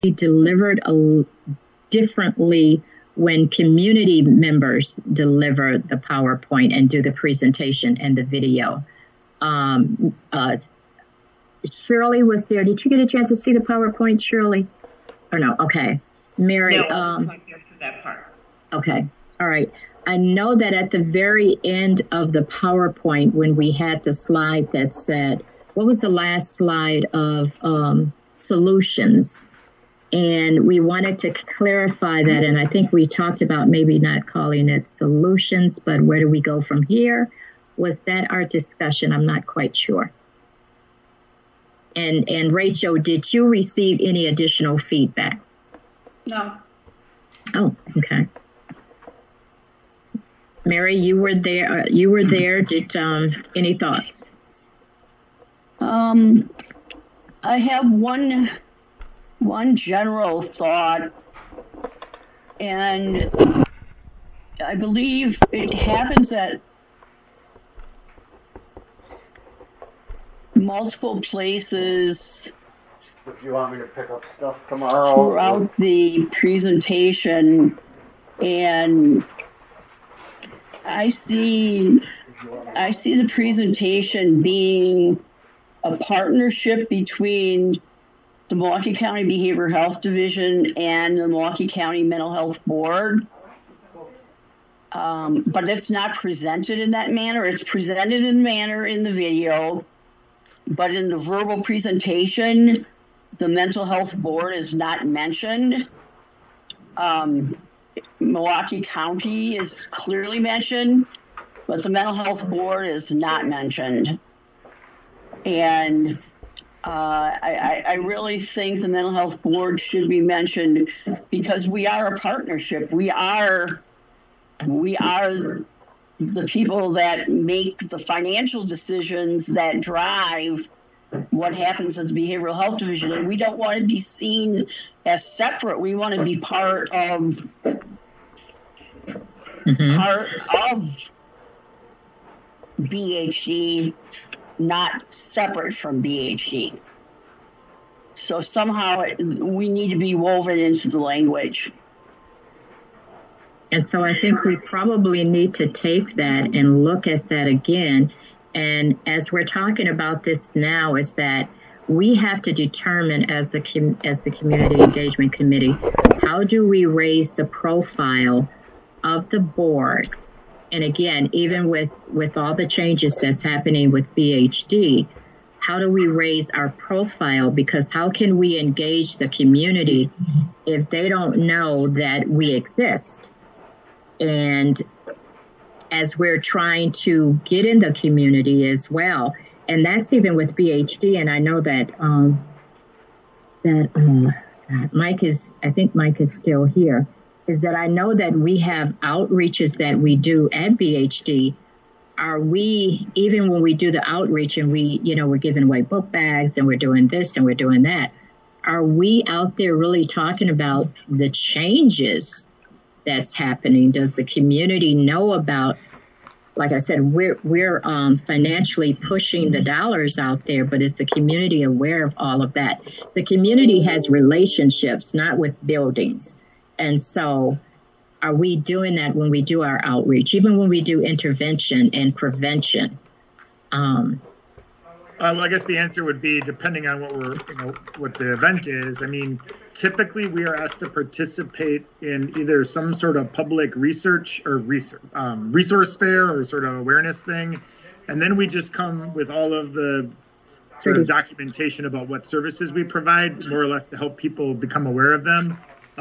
delivered differently when community members deliver the PowerPoint and do the presentation and the video. Shirley was there. Did you get a chance to see the PowerPoint, Shirley? Or no? Okay. Mary. No, I was not there for that part. Okay. All right. I know that at the very end of the PowerPoint, when we had the slide that said, what was the last slide of solutions? And we wanted to clarify that. And I think we talked about maybe not calling it solutions, but where do we go from here? Was that our discussion? I'm not quite sure. And Rachel, did you receive any additional feedback? No. Oh, okay. Mary, you were there. Did any thoughts? I have one general thought, and I believe it happens at multiple places. If you want me to pick up stuff tomorrow throughout the presentation, and I see the presentation being a partnership between the Milwaukee County Behavioral Health Division and the Milwaukee County Mental Health Board. But it's not presented in that manner. It's presented in manner in the video, but in the verbal presentation, the Mental Health Board is not mentioned. Milwaukee County is clearly mentioned, but the Mental Health Board is not mentioned. And I really think the Mental Health Board should be mentioned because we are a partnership. We are the people that make the financial decisions that drive what happens at the Behavioral Health Division, and we don't want to be seen as separate. We want to be part of BHD, not separate from BHD. So somehow we need to be woven into the language. And so I think we probably need to take that and look at that again. And as we're talking about this now, is that we have to determine as the Community Engagement Committee, how do we raise the profile of the board? And again, even with all the changes that's happening with BHD, how do we raise our profile? Because how can we engage the community if they don't know that we exist? And as we're trying to get in the community as well, and that's even with BHD. And I know that Mike is still here. Is that I know that we have outreaches that we do at BHD. Are we, even when we do the outreach and we're giving away book bags and we're doing this and we're doing that, are we out there really talking about the changes that's happening? Does the community know about, like I said, we're financially pushing the dollars out there, but is the community aware of all of that? The community has relationships, not with buildings. And so are we doing that when we do our outreach, even when we do intervention and prevention? Well, I guess the answer would be depending on what the event is. I mean, typically we are asked to participate in either some sort of public research or resource fair or sort of awareness thing. And then we just come with all of the sort of documentation about what services we provide, more or less to help people become aware of them.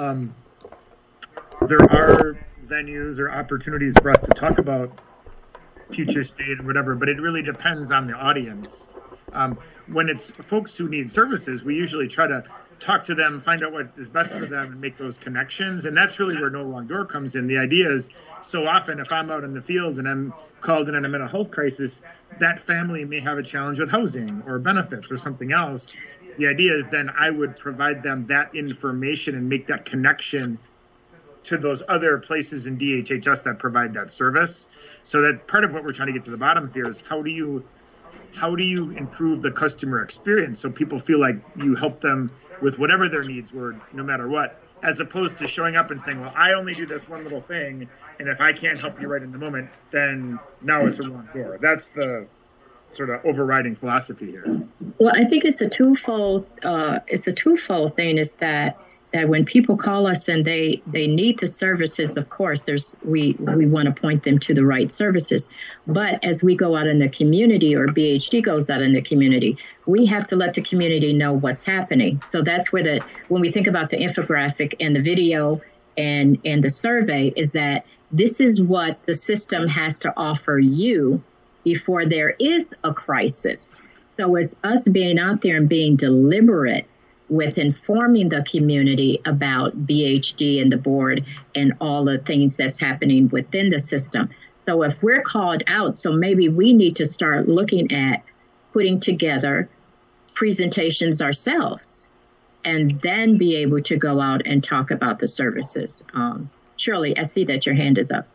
There are venues or opportunities for us to talk about future state and whatever, but it really depends on the audience. When it's folks who need services, we usually try to talk to them, find out what is best for them, and make those connections. And that's really where No Wrong Door comes in. The idea is, so often if I'm out in the field and I'm called in on a mental health crisis, that family may have a challenge with housing or benefits or something else. The idea is then I would provide them that information and make that connection to those other places in DHHS that provide that service. So that part of what we're trying to get to the bottom of here is how do you improve the customer experience so people feel like you help them with whatever their needs were, no matter what, as opposed to showing up and saying, well, I only do this one little thing, and if I can't help you right in the moment, then now it's a wrong door. That's the sort of overriding philosophy here. Well, I think it's a twofold thing, is that when people call us and they need the services, of course, we want to point them to the right services. But as we go out in the community, or BHD goes out in the community, we have to let the community know what's happening. So that's where when we think about the infographic and the video and the survey, is that this is what the system has to offer you before there is a crisis. So it's us being out there and being deliberate with informing the community about BHD and the board and all the things that's happening within the system. So if we're called out, so maybe we need to start looking at putting together presentations ourselves and then be able to go out and talk about the services. Shirley, I see that your hand is up.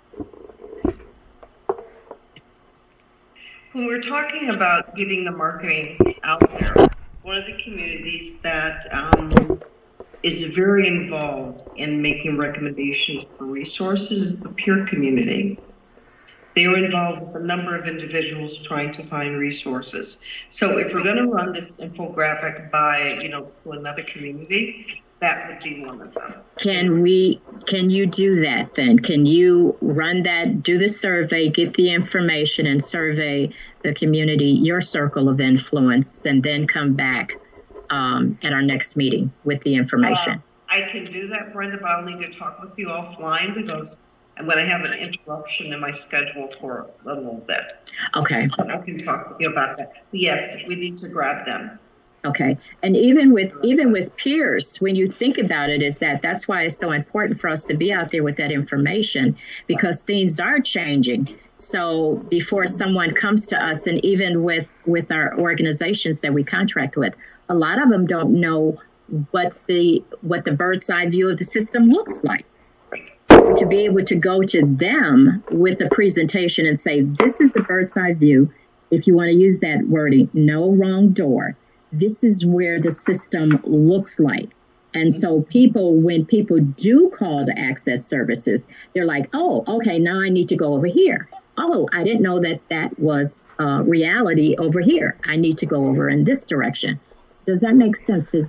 When we're talking about getting the marketing out there, one of the communities that is very involved in making recommendations for resources is the peer community. They are involved with a number of individuals trying to find resources. So if we're going to run this infographic by, to another community, that would be one of them. Can you do that then? Can you run that, do the survey, get the information and survey the community, your circle of influence, and then come back at our next meeting with the information? I can do that, Brenda, but I'll need to talk with you offline because I'm going to have an interruption in my schedule for a little bit. Okay. I can talk with you about that. Yes, we need to grab them. Okay. And even with peers, when you think about it, that's why it's so important for us to be out there with that information, because things are changing. So before someone comes to us, and even with our organizations that we contract with, a lot of them don't know what the bird's eye view of the system looks like. So to be able to go to them with a presentation and say, this is the bird's eye view. If you want to use that wording, no wrong door. This is where the system looks like. And so when people do call to access services, they're like, oh, okay, now I need to go over here. Oh, I didn't know that was reality over here. I need to go over in this direction. Does that make sense? Is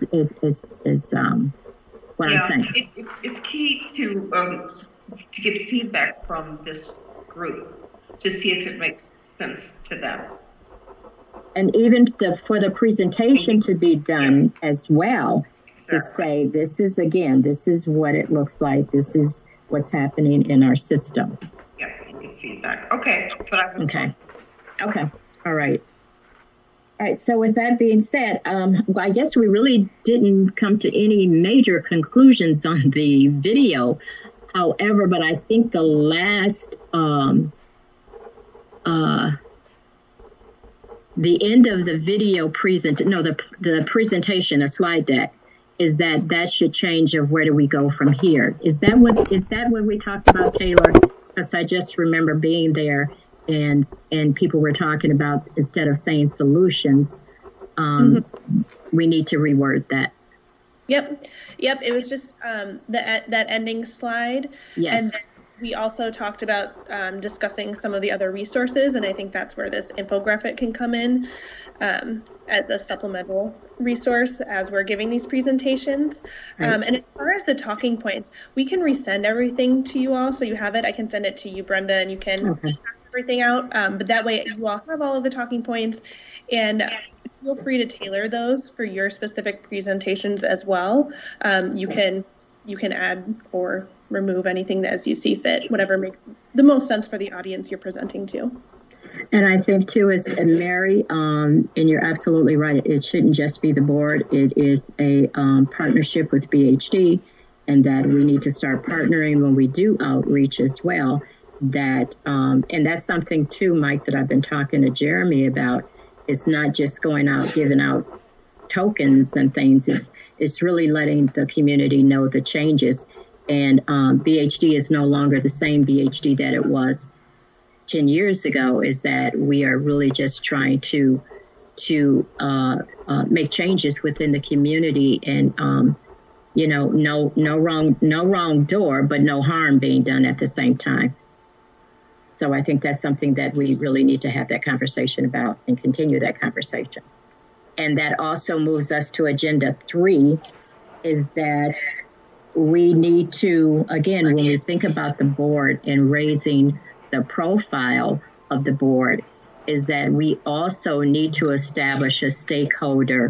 what I'm saying? It's key to get feedback from this group to see if it makes sense to them. And even for the presentation to be done as well, exactly. To say, this is what it looks like. This is what's happening in our system. Yeah, get feedback. Okay. Okay. All right. All right. So with that being said, I guess we really didn't come to any major conclusions on the video. However, but I think the last, the end of the video the presentation, a slide deck, is that should change of where do we go from here. Is that what we talked about, Taylor? Because I just remember being there and people were talking about, instead of saying solutions, we need to reword that. Yep. It was just that ending slide. Yes. And we also talked about discussing some of the other resources, and I think that's where this infographic can come in as a supplemental resource as we're giving these presentations. Right. And as far as the talking points, we can resend everything to you all so you have it. I can send it to you, Brenda, and you can pass everything out. But that way you all have all of the talking points, and feel free to tailor those for your specific presentations as well. You can add or remove anything that as you see fit, whatever makes the most sense for the audience you're presenting to. And I think too, as Mary, and you're absolutely right, it shouldn't just be the board. It is a partnership with BHD, and that we need to start partnering when we do outreach as well. That and that's something too, Mike, that I've been talking to Jeremy about. It's not just going out giving out tokens and things. It's really letting the community know the changes. And BHD is no longer the same BHD that it was 10 years ago, is that we are really just trying to to make changes within the community, and no wrong door, but no harm being done at the same time. So I think that's something that we really need to have that conversation about and continue that conversation. And that also moves us to agenda 3, is that we need to, again, when we think about the board and raising the profile of the board, is that we also need to establish a stakeholder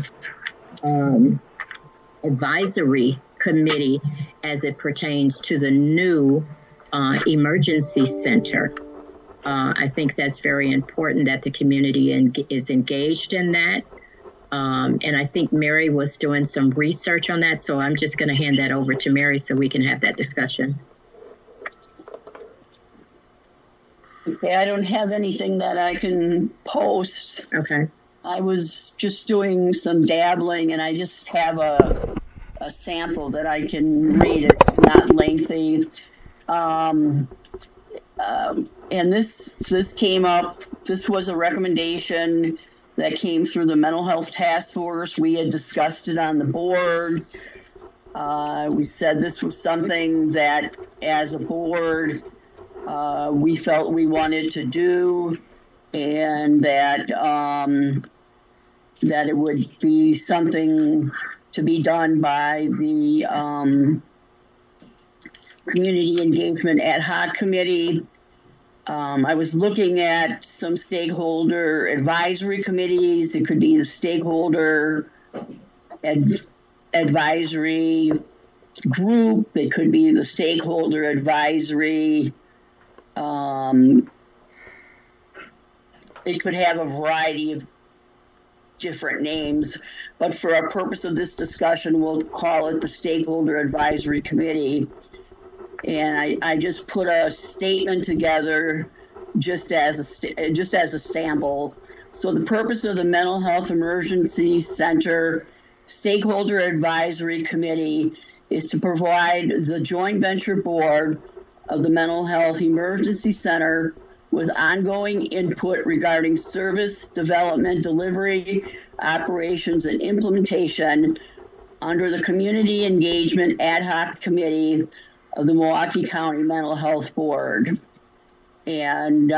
advisory committee as it pertains to the new emergency center. I think that's very important that the community is engaged in that. And I think Mary was doing some research on that, so I'm just going to hand that over to Mary so we can have that discussion. Okay, I don't have anything that I can post. Okay. I was just doing some dabbling, and I just have a sample that I can read. It's not lengthy. And this came up, this was a recommendation that came through the Mental Health Task Force. We had discussed it on the board. We said this was something that, as a board, we felt we wanted to do, and that that it would be something to be done by the Community Engagement Ad Hoc Committee. I was looking at some stakeholder advisory committees. It could be the stakeholder advisory group. It could be the stakeholder advisory. It could have a variety of different names, but for our purpose of this discussion, we'll call it the Stakeholder Advisory Committee. And I just put a statement together just as a sample. So the purpose of the Mental Health Emergency Center Stakeholder Advisory Committee is to provide the joint venture board of the Mental Health Emergency Center with ongoing input regarding service development, delivery, operations, and implementation under the Community Engagement Ad Hoc Committee of the Milwaukee County Mental Health Board. And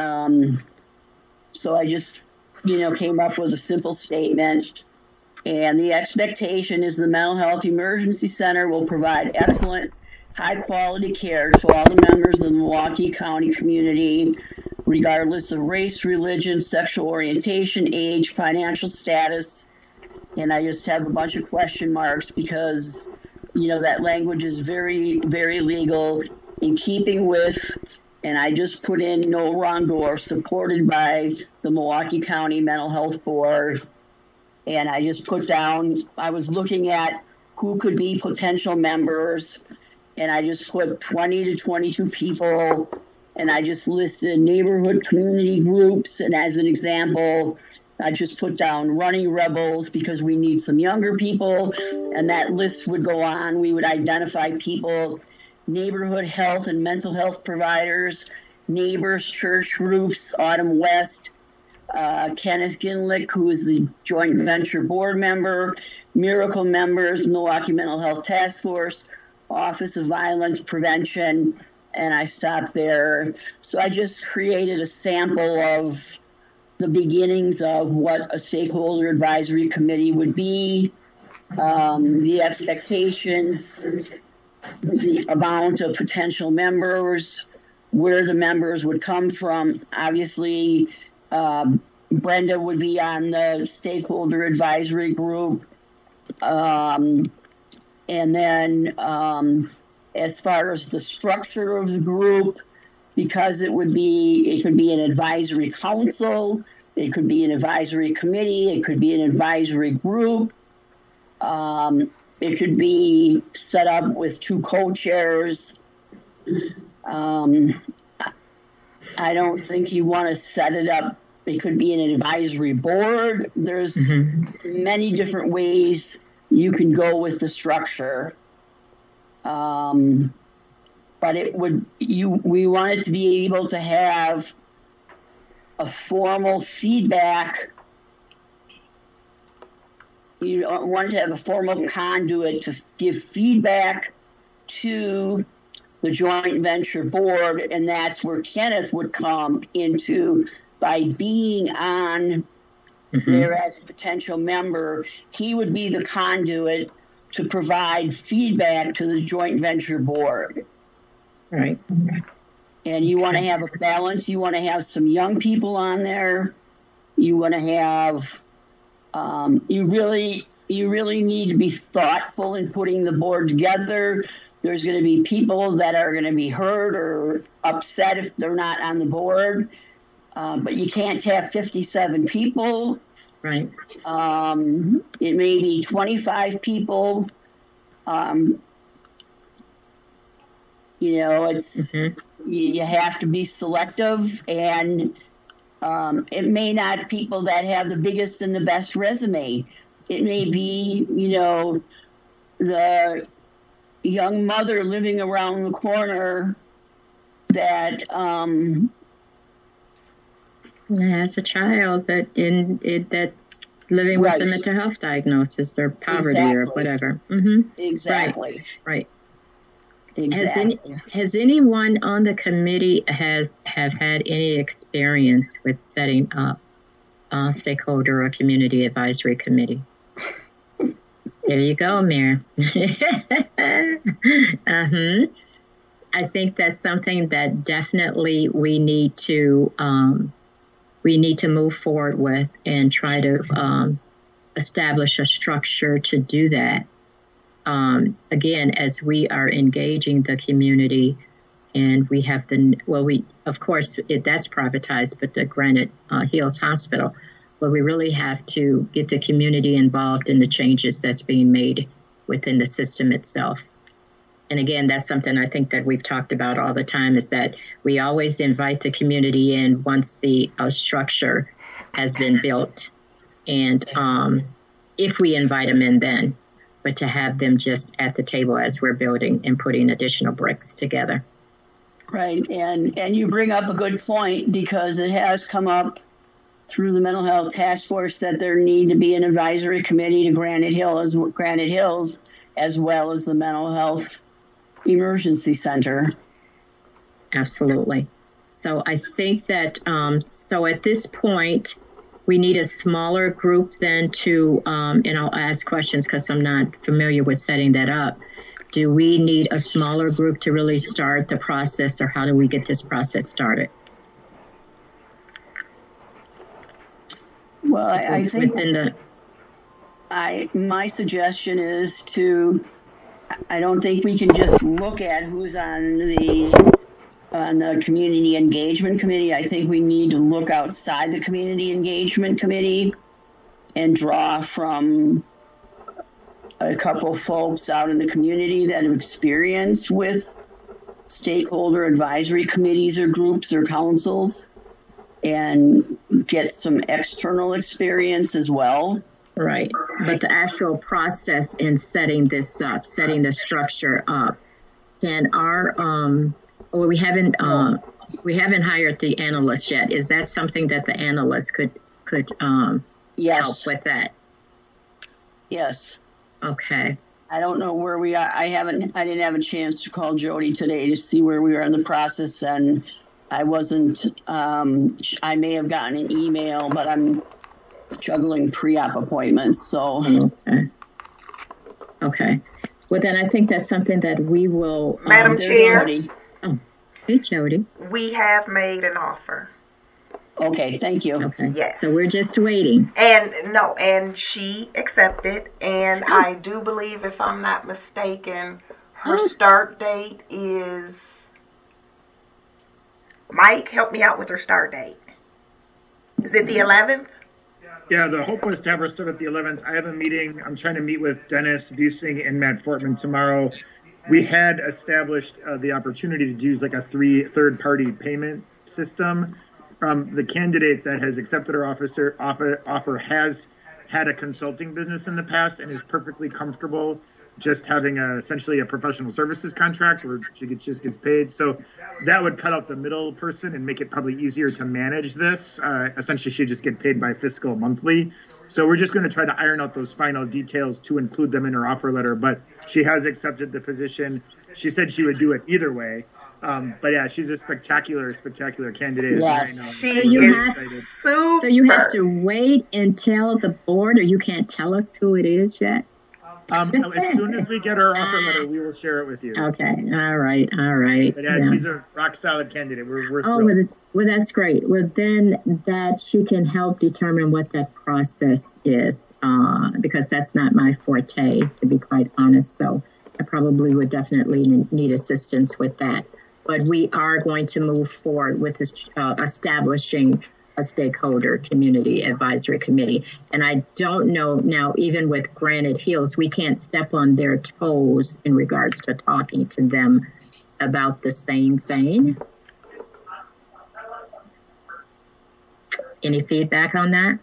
so I just, came up with a simple statement. And the expectation is the Mental Health Emergency Center will provide excellent, high-quality care to all the members of the Milwaukee County community, regardless of race, religion, sexual orientation, age, financial status. And I just have a bunch of question marks because, that language is very, very legal, in keeping with, and I just put in no wrong door, supported by the Milwaukee County Mental Health Board. And I just put down, I was looking at who could be potential members, and I just put 20 to 22 people, and I just listed neighborhood community groups. And as an example, I just put down Running Rebels because we need some younger people, and that list would go on. We would identify people, neighborhood health and mental health providers, neighbors, church groups, Autumn West, Kenneth Ginlick, who is the joint venture board member, Miracle members, Milwaukee Mental Health Task Force, Office of Violence Prevention, and I stopped there. So I just created a sample of the beginnings of what a stakeholder advisory committee would be, the expectations, the amount of potential members, where the members would come from. Obviously, Brenda would be on the stakeholder advisory group. And then as far as the structure of the group, because it could be an advisory council, it could be an advisory committee, it could be an advisory group. It could be set up with 2 co-chairs. I don't think you want to set it up. It could be an advisory board. There's many different ways you can go with the structure. But we wanted to be able to have a formal feedback you wanted to have a formal conduit to give feedback to the joint venture board, and that's where Kenneth would come into by being on there as a potential member. He would be the conduit to provide feedback to the joint venture board. Right. And you want to have a balance. You want to have some young people on there. You want to have, you really need to be thoughtful in putting the board together. There's going to be people that are going to be hurt or upset if they're not on the board. But you can't have 57 people. Right. It may be 25 people. It's you have to be selective, and it may not be people that have the biggest and the best resume. It may be, the young mother living around the corner that has a child that's living with a mental health diagnosis or poverty or whatever. Exactly. Right. Exactly. Has anyone on the committee have had any experience with setting up a stakeholder or community advisory committee? There you go, Mayor. I think that's something that definitely we need to move forward with and try to establish a structure to do that. Again, as we are engaging the community, and we have of course, that's privatized, but the Granite Hills Hospital, but we really have to get the community involved in the changes that's being made within the system itself. And again, that's something I think that we've talked about all the time, is that we always invite the community in once the structure has been built. And if we invite them in then, but to have them just at the table as we're building and putting additional bricks together. Right. And you bring up a good point, because it has come up through the mental health task force that there need to be an advisory committee to Granite Hills, as well as the mental health emergency center. Absolutely. So I think that, so at this point, we need a smaller group then to, and I'll ask questions because I'm not familiar with setting that up. Do we need a smaller group to really start the process, or how do we get this process started? Well, I think my suggestion is I don't think we can just look at who's on the community engagement committee. I think we need to look outside the community engagement committee and draw from a couple folks out in the community that have experience with stakeholder advisory committees or groups or councils, and get some external experience as well. Right. But the actual process in setting this up, setting the structure up, can we haven't hired the analyst yet. Is that something that the analyst could yes. help with that? Yes. Okay. I don't know where we are. I didn't have a chance to call Jody today to see where we are in the process, and I wasn't, I may have gotten an email, but I'm juggling pre-op appointments, so. Okay. Well, then I think that's something that we will. Madam Chair. Oh, hey, Jody. We have made an offer. Okay, thank you. Okay. Yes. So we're just waiting. And she accepted, and I do believe, if I'm not mistaken, her start date is, Mike, help me out with her start date. Is it the 11th? Yeah, the hope was to have her start at the 11th. I have a meeting. I'm trying to meet with Dennis Busing and Matt Fortman tomorrow. We had established the opportunity to use like a third-party payment system. The candidate that has accepted her offer has had a consulting business in the past and is perfectly comfortable just having essentially a professional services contract where she just gets paid. So that would cut out the middle person and make it probably easier to manage this. Essentially, she just get paid by fiscal monthly. So we're just going to try to iron out those final details to include them in her offer letter. But she has accepted the position. She said she would do it either way. But yeah, she's a spectacular candidate. Yes. She is super. So you have to wait until the board, or you can't tell us who it is yet? As soon as we get her offer letter, we will share it with you. Okay. All right. But yeah, she's a rock solid candidate. We're thrilled. Well, that's great. Well, then that she can help determine what that process is, because that's not my forte, to be quite honest. So I probably would definitely need assistance with that. But we are going to move forward with this, establishing a stakeholder community advisory committee. And I don't know now, even with Granite Hills, we can't step on their toes in regards to talking to them about the same thing. Any feedback on that?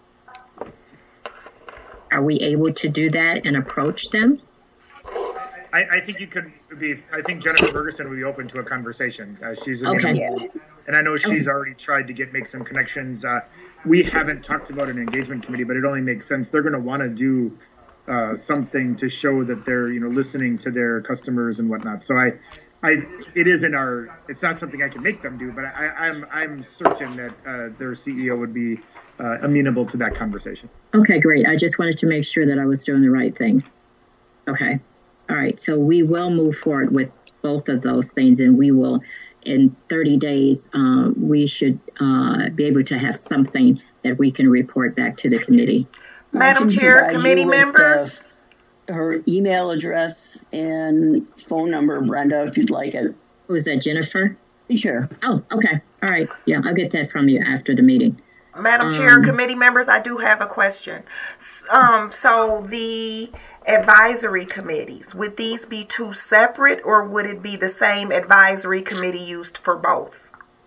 Are we able to do that and approach them? I think you could be. I think Jennifer Ferguson would be open to a conversation. She's okay, and I know she's already tried to make some connections. We haven't talked about an engagement committee, but it only makes sense. They're going to want to do something to show that they're listening to their customers and whatnot. So it isn't our. It's not something I can make them do, but I'm certain that their CEO would be amenable to that conversation. Okay, great. I just wanted to make sure that I was doing the right thing. Okay. All right, so we will move forward with both of those things, and we will, in 30 days, we should be able to have something that we can report back to the committee. Madam Chair, committee members. Her email address and phone number, Brenda, if you'd like it. Who is that, Jennifer? Sure. Oh, okay. All right. Yeah, I'll get that from you after the meeting. Madam Chair, committee members, I do have a question. So the advisory committees, would these be two separate, or would it be the same advisory committee used for both?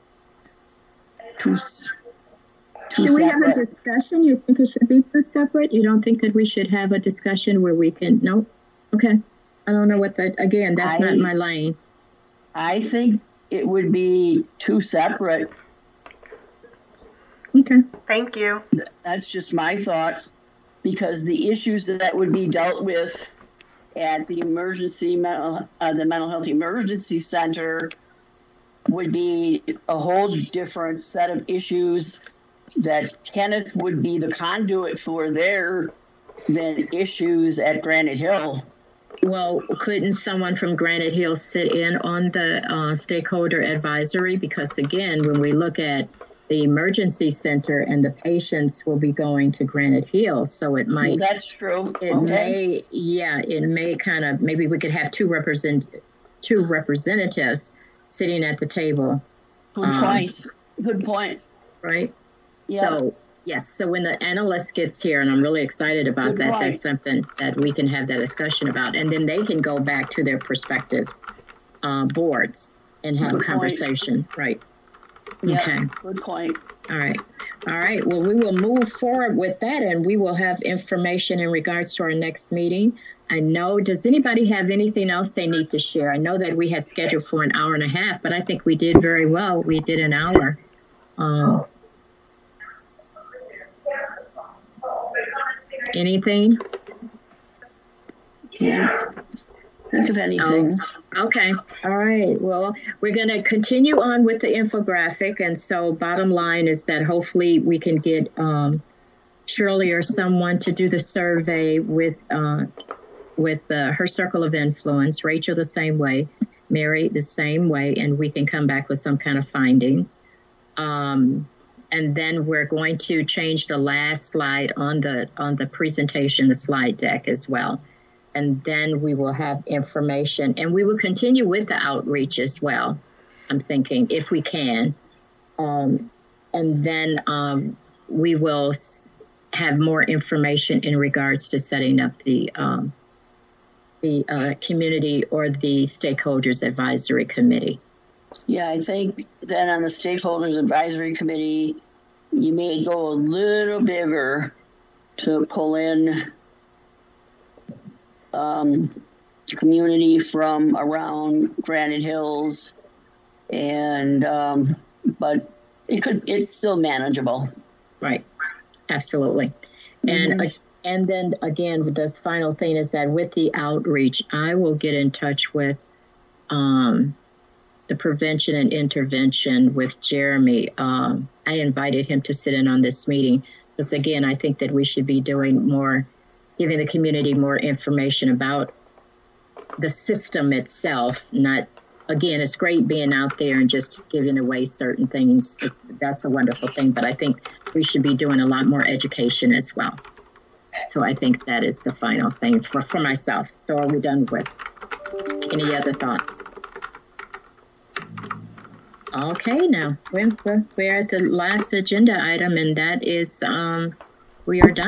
Should we have a discussion? You think it should be two separate? You don't think that we should have a discussion where we can? No? Okay. I don't know what that, again, that's not my lane. I think it would be two separate. Okay. Thank you. That's just my thought, because the issues that would be dealt with at the the mental health emergency center would be a whole different set of issues that Kenneth would be the conduit for there than issues at Granite Hill. Well, couldn't someone from Granite Hill sit in on the stakeholder advisory? Because again, when we look at the emergency center and the patients will be going to Granite Hill, so it might. Well, that's true. It may kind of, maybe we could have two representatives sitting at the table. Good point. Right. Yeah. So yes. So when the analyst gets here, and I'm really excited about that, that's something that we can have that discussion about, and then they can go back to their prospective boards and have a conversation. Right. Yeah, okay. Good point. All right. Well, we will move forward with that, and we will have information in regards to our next meeting. I know, does anybody have anything else they need to share? I know that we had scheduled for an hour and a half, but I think we did very well. We did an hour. Anything? Yeah. Think of anything. Okay. All right. Well, we're going to continue on with the infographic. And so bottom line is that hopefully we can get Shirley or someone to do the survey with her circle of influence, Rachel the same way, Mary the same way, and we can come back with some kind of findings. And then we're going to change the last slide on the presentation, the slide deck as well. And then we will have information, and we will continue with the outreach as well, I'm thinking, if we can. And then we will have more information in regards to setting up the community or the stakeholders advisory committee. Yeah, I think then on the stakeholders advisory committee, you may go a little bigger to pull in community from around Granite Hills, and but it's still manageable. Right, absolutely. And then again, the final thing is that with the outreach, I will get in touch with the prevention and intervention with Jeremy. I invited him to sit in on this meeting because, again, I think that we should be doing more, giving the community more information about the system itself. Not, again, it's great being out there and just giving away certain things. That's a wonderful thing, but I think we should be doing a lot more education as well. So I think that is the final thing for myself. So are we done with any other thoughts? Okay, now we're at the last agenda item, and that is we are done.